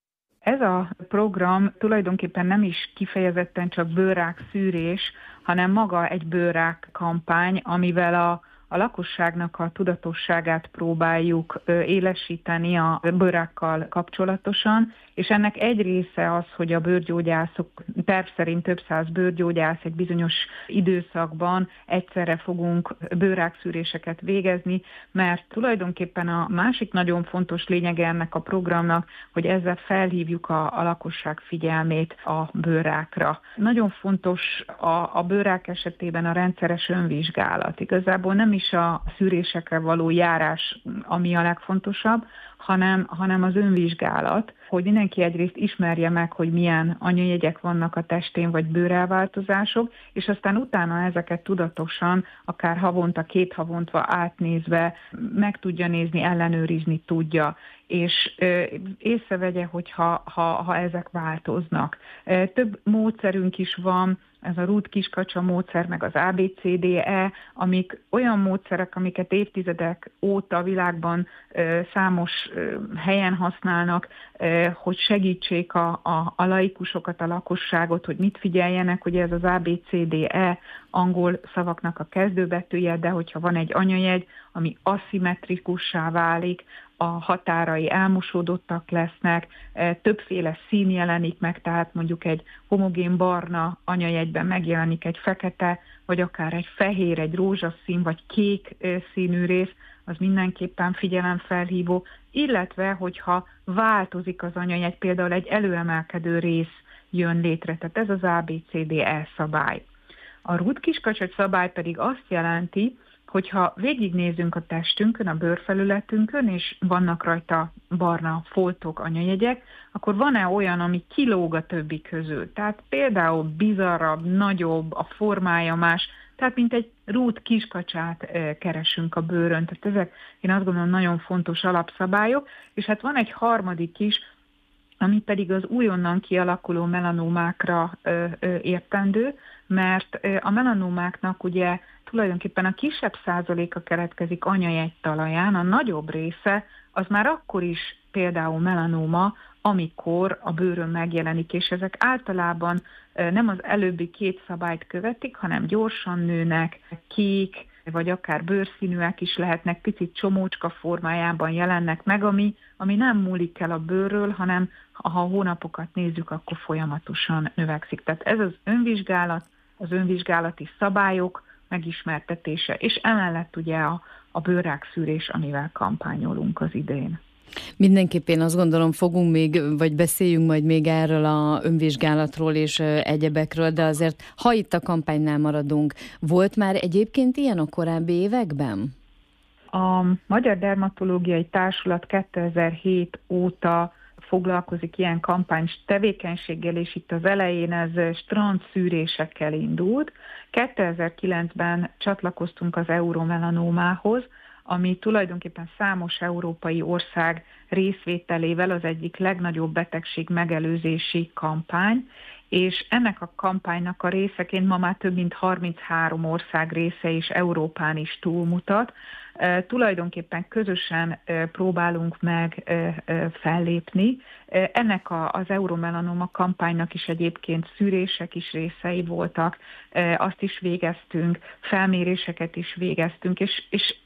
Ez a program tulajdonképpen nem is kifejezetten csak bőrrák szűrés, hanem maga egy bőrrák kampány, amivel a A lakosságnak a tudatosságát próbáljuk élesíteni a bőrrákkal kapcsolatosan, és ennek egy része az, hogy a bőrgyógyászok, terv szerint több száz bőrgyógyász egy bizonyos időszakban egyszerre fogunk bőrrákszűréseket végezni, mert tulajdonképpen a másik nagyon fontos lényege ennek a programnak, hogy ezzel felhívjuk a, a lakosság figyelmét a bőrrákra. Nagyon fontos a, a bőrrák esetében a rendszeres önvizsgálat. Igazából nem is a szűrésekre való járás, ami a legfontosabb, hanem, hanem az önvizsgálat, hogy mindenki egyrészt ismerje meg, hogy milyen anyajegyek vannak a testén, vagy bőrelváltozások, és aztán utána ezeket tudatosan, akár havonta, két havonta átnézve meg tudja nézni, ellenőrizni tudja, és ö, észrevegye, hogyha ha, ha ezek változnak. Több módszerünk is van, ez a Ruth-Kiskacsa módszer, meg az á bé cé dé e, amik olyan módszerek, amiket évtizedek óta a világban ö, számos ö, helyen használnak, ö, hogy segítsék a, a, a laikusokat, a lakosságot, hogy mit figyeljenek. Ugye ez az á bé cé dé e angol szavaknak a kezdőbetűje, de hogyha van egy anyajegy, ami aszimmetrikussá válik, a határai elmosódottak lesznek, többféle szín jelenik meg, tehát mondjuk egy homogén barna anyajegyben megjelenik egy fekete, vagy akár egy fehér, egy rózsaszín, vagy kék színű rész, az mindenképpen figyelemfelhívó, illetve hogyha változik az anyajegy, például egy előemelkedő rész jön létre, tehát ez az á bé cé dé e szabály. A Ruth-Kiskacsa szabály pedig azt jelenti, hogyha végignézünk a testünkön, a bőrfelületünkön, és vannak rajta barna foltok, anyajegyek, akkor van-e olyan, ami kilóg a többi közül? Tehát például bizarrabb, nagyobb, a formája más, tehát mint egy Ruth-Kiskacsát keresünk a bőrön. Tehát ezek, én azt gondolom, nagyon fontos alapszabályok, és hát van egy harmadik is, ami pedig az újonnan kialakuló melanómákra ö, ö, értendő, mert ö, a melanómáknak ugye tulajdonképpen a kisebb százaléka keletkezik anyajegy talaján, a nagyobb része az már akkor is például melanóma, amikor a bőrön megjelenik, és ezek általában ö, nem az előbbi két szabályt követik, hanem gyorsan nőnek, kék, vagy akár bőrszínűek is lehetnek, picit csomócska formájában jelennek meg, ami, ami nem múlik el a bőrről, hanem ha a hónapokat nézzük, akkor folyamatosan növekszik. Tehát ez az önvizsgálat, az önvizsgálati szabályok megismertetése, és emellett ugye a, a bőrrákszűrés, amivel kampányolunk az idén. Mindenképp én azt gondolom, fogunk még, vagy beszéljünk majd még erről a önvizsgálatról és egyebekről, de azért, ha itt a kampánynál maradunk, volt már egyébként ilyen a korábbi években? A Magyar Dermatológiai Társulat kétezer-hét óta foglalkozik ilyen kampányos tevékenységgel, és itt az elején ez strandszűrésekkel indult. kétezer-kilencben csatlakoztunk az Euromelanómához, ami tulajdonképpen számos európai ország részvételével az egyik legnagyobb betegség megelőzési kampány, és ennek a kampánynak a részeként ma már több mint harminchárom ország része és Európán is túlmutat. E, tulajdonképpen közösen e, próbálunk meg e, e, fellépni. E, ennek a, az Euromelanoma kampánynak is egyébként szűrések is részei voltak, e, azt is végeztünk, felméréseket is végeztünk, és, és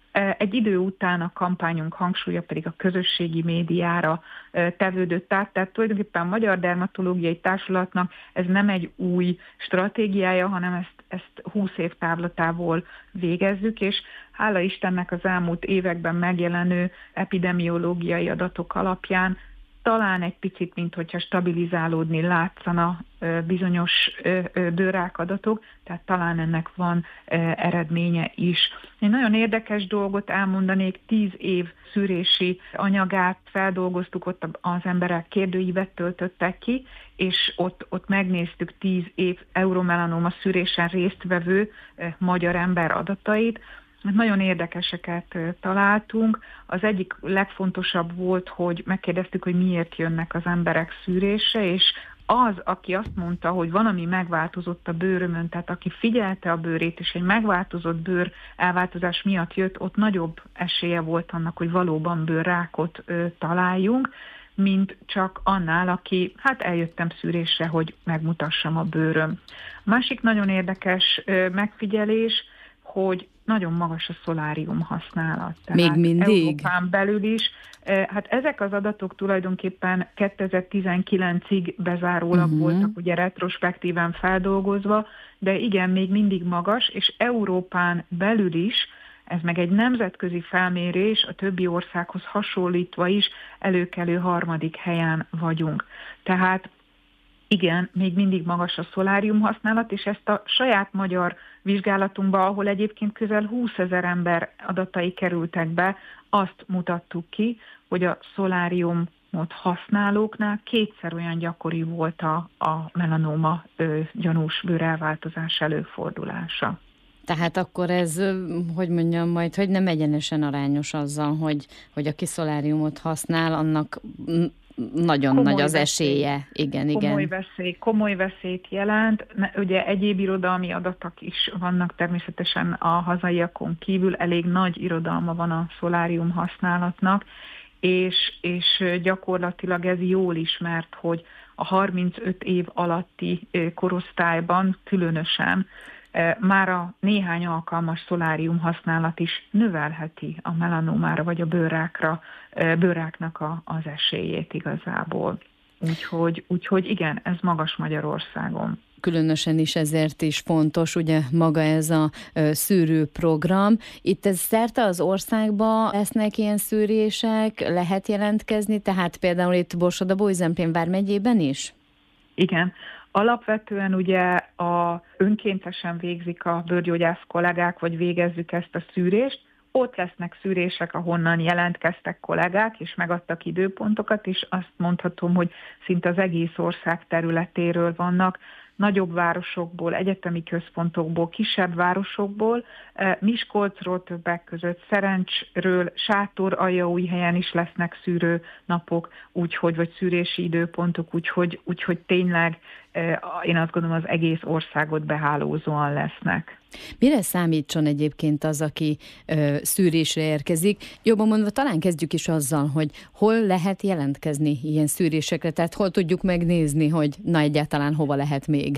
Egy idő után a kampányunk hangsúlya pedig a közösségi médiára tevődött át, tehát tulajdonképpen a Magyar Dermatológiai Társulatnak ez nem egy új stratégiája, hanem ezt, ezt húsz év távlatából végezzük, és hála Istennek az elmúlt években megjelenő epidemiológiai adatok alapján talán egy picit, mint hogyha stabilizálódni látszana bizonyos bőrrák adatok, tehát talán ennek van eredménye is. Egy nagyon érdekes dolgot elmondanék, tíz év szűrési anyagát feldolgoztuk, ott az emberek kérdőívet töltöttek ki, és ott, ott megnéztük tíz év euromelanoma szűrésen résztvevő magyar ember adatait. Nagyon érdekeseket találtunk. Az egyik legfontosabb volt, hogy megkérdeztük, hogy miért jönnek az emberek szűrésre, és az, aki azt mondta, hogy valami megváltozott a bőrömön, tehát aki figyelte a bőrét, és egy megváltozott bőr elváltozás miatt jött, ott nagyobb esélye volt annak, hogy valóban bőrrákot ö, találjunk, mint csak annál, aki hát eljöttem szűrésre, hogy megmutassam a bőröm. A másik nagyon érdekes ö, megfigyelés, hogy nagyon magas a szolárium használat. Még mindig? Európán belül is. Hát ezek az adatok tulajdonképpen kétezer-tizenkilencig bezárólag uh-huh. voltak, ugye retrospektíven feldolgozva, de igen, még mindig magas, és Európán belül is, ez meg egy nemzetközi felmérés, a többi országhoz hasonlítva is előkelő harmadik helyen vagyunk. Tehát igen, még mindig magas a szolárium használat, és ezt a saját magyar vizsgálatunkban, ahol egyébként közel húszezer ember adatai kerültek be, azt mutattuk ki, hogy a szoláriumot használóknál kétszer olyan gyakori volt a, a melanóma ö, gyanús bőrelváltozás előfordulása. Tehát akkor ez, hogy mondjam majd, hogy nem egyenesen arányos azzal, hogy, hogy aki szoláriumot használ, annak nagyon komoly nagy az veszély. esélye. Igen, komoly igen. Veszély, komoly veszélyt jelent. Ugye egyéb irodalmi adatok is vannak természetesen a hazaiakon kívül. Elég nagy irodalma van a szolárium használatnak, és, és gyakorlatilag ez jól ismert, hogy a harmincöt év alatti korosztályban különösen már a néhány alkalmas szolárium használat is növelheti a melanómára vagy a bőrrákra, bőrráknak a, az esélyét igazából. Úgyhogy, úgyhogy igen, ez magas Magyarországon. Különösen is ezért is fontos, ugye maga ez a ö, szűrőprogram. Itt ez szerte az országban lesznek ilyen szűrések, lehet jelentkezni, tehát például itt Borsod-Abaúj-Zemplén vármegyében is? Igen. Alapvetően ugye a önkéntesen végzik a bőrgyógyász kollégák, vagy végezzük ezt a szűrést. Ott lesznek szűrések, ahonnan jelentkeztek kollégák, és megadtak időpontokat, és azt mondhatom, hogy szinte az egész ország területéről vannak, nagyobb városokból, egyetemi központokból, kisebb városokból, Miskolcról többek között, Szerencsről, Sátoraljaújhelyen is lesznek szűrő napok, úgyhogy, vagy szűrési időpontok, úgyhogy, úgyhogy tényleg én azt gondolom, az egész országot behálózóan lesznek. Mire számítson egyébként az, aki ö, szűrésre érkezik? Jobban mondva, talán kezdjük is azzal, hogy hol lehet jelentkezni ilyen szűrésekre, tehát hol tudjuk megnézni, hogy na egyáltalán hova lehet még?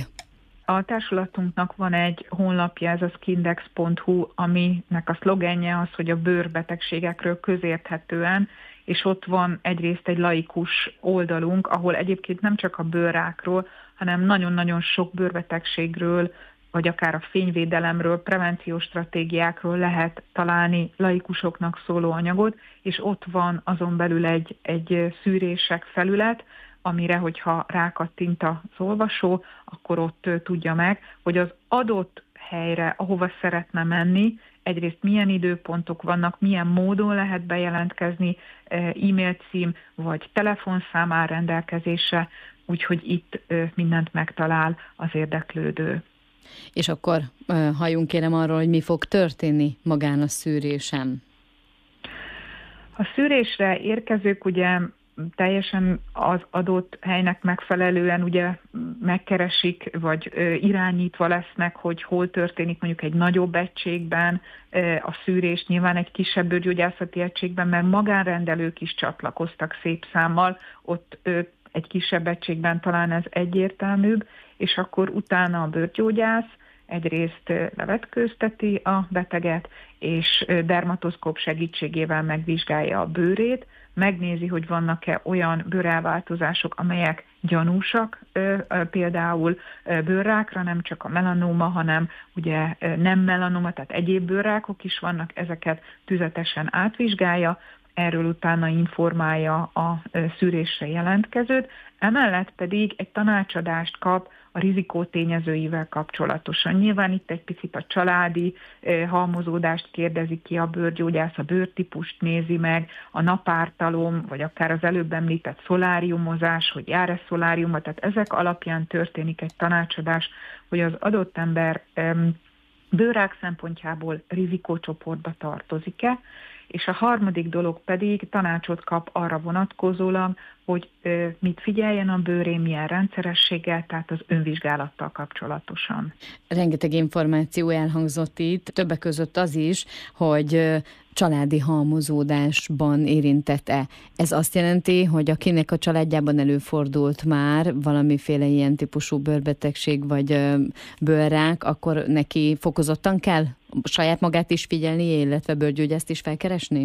A társulatunknak van egy honlapja, ez a skindex pont hu, aminek a szlogenje az, hogy a bőrbetegségekről közérthetően, és ott van egyrészt egy laikus oldalunk, ahol egyébként nem csak a bőrrákról, hanem nagyon-nagyon sok bőrbetegségről, vagy akár a fényvédelemről, prevenciós stratégiákról lehet találni laikusoknak szóló anyagot, és ott van azon belül egy, egy szűrések felület, amire, hogyha rákattint az olvasó, akkor ott tudja meg, hogy az adott helyre, ahova szeretne menni, egyrészt milyen időpontok vannak, milyen módon lehet bejelentkezni, e-mail cím vagy telefonszám áll rendelkezésre, úgyhogy itt mindent megtalál az érdeklődő. És akkor halljunk kérem arról, hogy mi fog történni magán a szűrésen. A szűrésre érkezők ugye teljesen az adott helynek megfelelően ugye megkeresik, vagy irányítva lesznek, hogy hol történik mondjuk egy nagyobb egységben a szűrés, nyilván egy kisebb bőrgyógyászati egységben, mert magánrendelők is csatlakoztak szép számmal, ott egy kisebb egységben talán ez egyértelműbb, és akkor utána a bőrgyógyász egyrészt levetkőzteti a beteget, és dermatoszkóp segítségével megvizsgálja a bőrét, megnézi, hogy vannak-e olyan bőrelváltozások, amelyek gyanúsak, például bőrrákra, nem csak a melanóma, hanem ugye nem melanóma, tehát egyéb bőrrákok is vannak, ezeket tüzetesen átvizsgálja, erről utána informálja a szűrésre jelentkezőt, emellett pedig egy tanácsadást kap a rizikótényezőivel kapcsolatosan. Nyilván itt egy picit a családi eh, halmozódást kérdezi ki a bőrgyógyász, a bőrtípust nézi meg, a napártalom, vagy akár az előbb említett szoláriumozás, hogy jár-e szoláriuma, tehát ezek alapján történik egy tanácsadás, hogy az adott ember eh, bőrrák szempontjából rizikócsoportba tartozik-e, és a harmadik dolog pedig tanácsot kap arra vonatkozólag, hogy ö, mit figyeljen a bőrén, milyen rendszerességgel, tehát az önvizsgálattal kapcsolatosan. Rengeteg információ elhangzott itt, többek között az is, hogy családi halmozódásban érintett-e. Ez azt jelenti, hogy akinek a családjában előfordult már valamiféle ilyen típusú bőrbetegség vagy bőrrák, akkor neki fokozottan kell saját magát is figyelni, illetve bőrgyógyászt is felkeresni?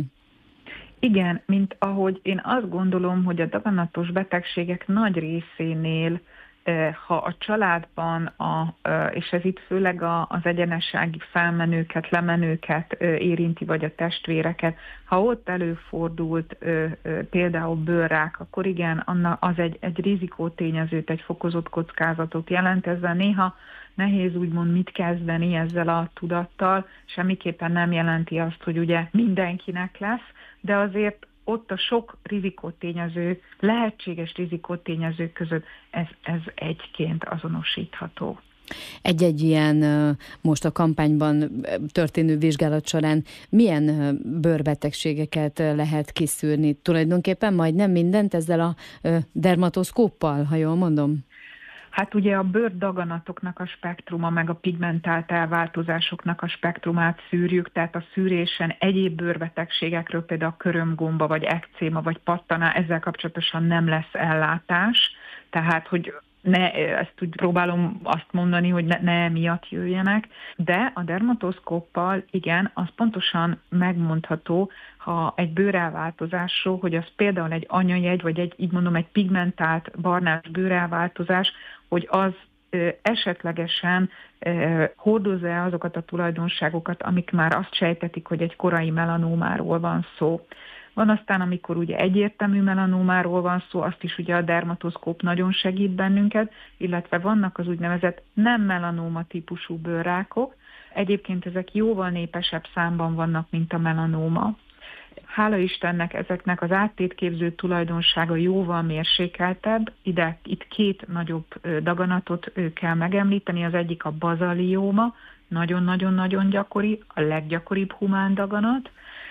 Igen, mint ahogy én azt gondolom, hogy a daganatos betegségek nagy részénél, ha a családban, a, és ez itt főleg az egyenessági felmenőket, lemenőket érinti, vagy a testvéreket, ha ott előfordult például bőrrák, akkor igen, az egy, egy rizikótényezőt, egy fokozott kockázatot jelent, ezzel néha nehéz úgymond mit kezdeni ezzel a tudattal, semmiképpen nem jelenti azt, hogy ugye mindenkinek lesz, de azért ott a sok rizikótényező, lehetséges rizikótényezők között ez, ez egyként azonosítható. Egy-egy ilyen most a kampányban történő vizsgálat során milyen bőrbetegségeket lehet kiszűrni? Tulajdonképpen majdnem mindent ezzel a dermatoszkóppal, ha jól mondom? Hát ugye a bőrdaganatoknak a spektruma, meg a pigmentált elváltozásoknak a spektrumát szűrjük, tehát a szűrésen egyéb bőrbetegségekről, például a körömgomba, vagy ekcéma, vagy pattaná, ezzel kapcsolatosan nem lesz ellátás, tehát hogy ne, ezt úgy próbálom azt mondani, hogy ne, ne emiatt jöjjenek, de a dermatoszkóppal igen, az pontosan megmondható, ha egy bőrelváltozásról, hogy az például egy anyajegy, vagy egy, így mondom, egy pigmentált barnás bőrelváltozás, hogy az ö, esetlegesen ö, hordozza azokat a tulajdonságokat, amik már azt sejtetik, hogy egy korai melanómáról van szó. Van aztán, amikor ugye egyértelmű melanómáról van szó, azt is ugye a dermatoszkóp nagyon segít bennünket, illetve vannak az úgynevezett nem melanóma típusú bőrrákok. Egyébként ezek jóval népesebb számban vannak, mint a melanóma. Hála Istennek ezeknek az áttétképző tulajdonsága jóval mérsékeltebb. Ide, itt két nagyobb daganatot kell megemlíteni, az egyik a bazalióma, nagyon-nagyon-nagyon gyakori, a leggyakoribb humán daganat.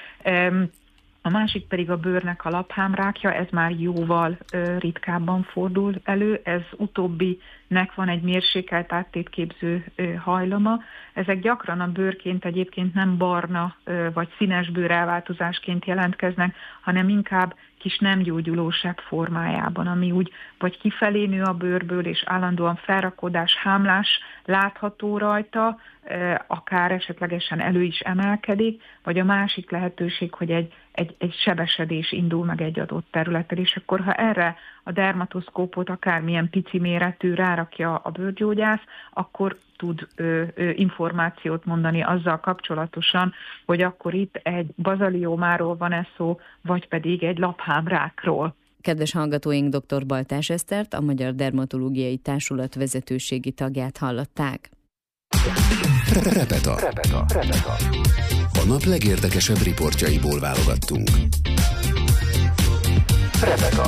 A másik pedig a bőrnek a laphámrákja, ez már jóval ö, ritkábban fordul elő, ez utóbbinek van egy mérsékelt áttétképző ö, hajlama. Ezek gyakran a bőrként egyébként nem barna ö, vagy színes bőrelváltozásként jelentkeznek, hanem inkább kis nem gyógyulóság formájában, ami úgy vagy kifelé nő a bőrből, és állandóan felrakodás, hámlás látható rajta, akár esetlegesen elő is emelkedik, vagy a másik lehetőség, hogy egy, egy, egy sebesedés indul meg egy adott területen, és akkor ha erre a dermatoszkópot akármilyen pici méretű rárakja a bőrgyógyász, akkor tud ö, ö, információt mondani azzal kapcsolatosan, hogy akkor itt egy bazaliómáról van-e szó, vagy pedig egy laphámrákról. Kedves hallgatóink, dr. Baltás Esztert, a Magyar Dermatológiai Társulat vezetőségi tagját hallották. Repeta. Repeta. Repeta. A nap legérdekesebb riportjaiból válogattunk. Repeta.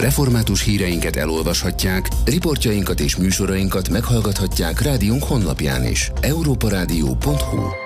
Református híreinket elolvashatják, riportjainkat és műsorainkat meghallgathatják rádiónk honlapján is. európa rádió pont hu